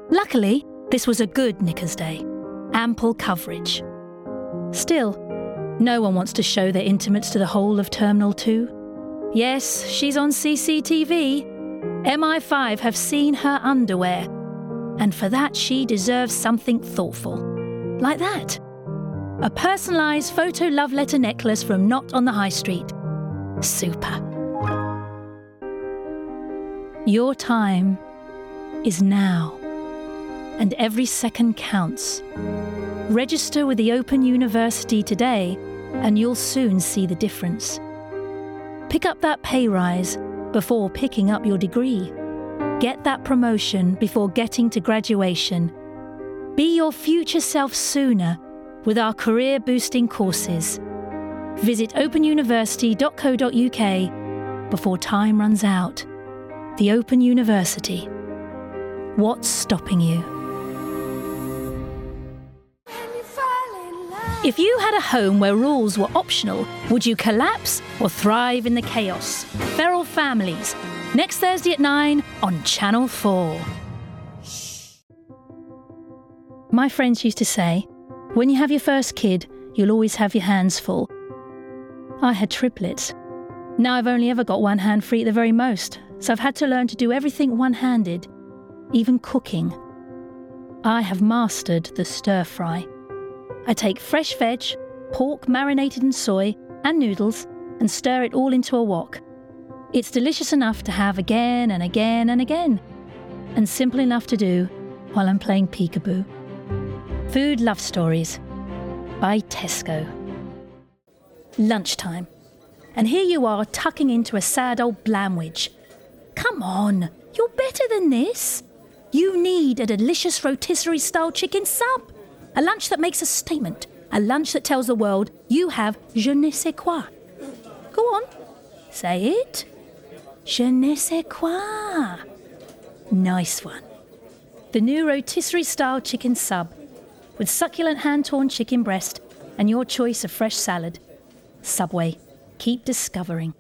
Luckily, this was a good Knickers day. Ample coverage. Still, no one wants to show their intimates to the whole of Terminal 2. Yes, she's on CCTV. MI5 have seen her underwear. And for that, she deserves something thoughtful. Like that. A personalised photo love letter necklace from Not on the High Street. Super. Your time is now. And every second counts. Register with the Open University today and you'll soon see the difference. Pick up that pay rise before picking up your degree. Get that promotion before getting to graduation. Be your future self sooner with our career-boosting courses. Visit openuniversity.co.uk before time runs out. The Open University. What's stopping you? If you had a home where rules were optional, would you collapse or thrive in the chaos? Feral Families, next Thursday at 9 on Channel 4. My friends used to say, when you have your first kid, you'll always have your hands full. I had triplets. Now I've only ever got one hand free at the very most, so I've had to learn to do everything one-handed, even cooking. I have mastered the stir-fry. I take fresh veg, pork marinated in soy, and noodles, and stir it all into a wok. It's delicious enough to have again and again and again, and simple enough to do while I'm playing peekaboo. Food Love Stories by Tesco. Lunchtime. And here you are tucking into a sad old blamwich. Come on, you're better than this. You need a delicious rotisserie-style chicken sub. A lunch that makes a statement. A lunch that tells the world you have je ne sais quoi. Go on, say it. Je ne sais quoi. Nice one. The new rotisserie-style chicken sub with succulent hand-torn chicken breast and your choice of fresh salad. Subway. Keep discovering.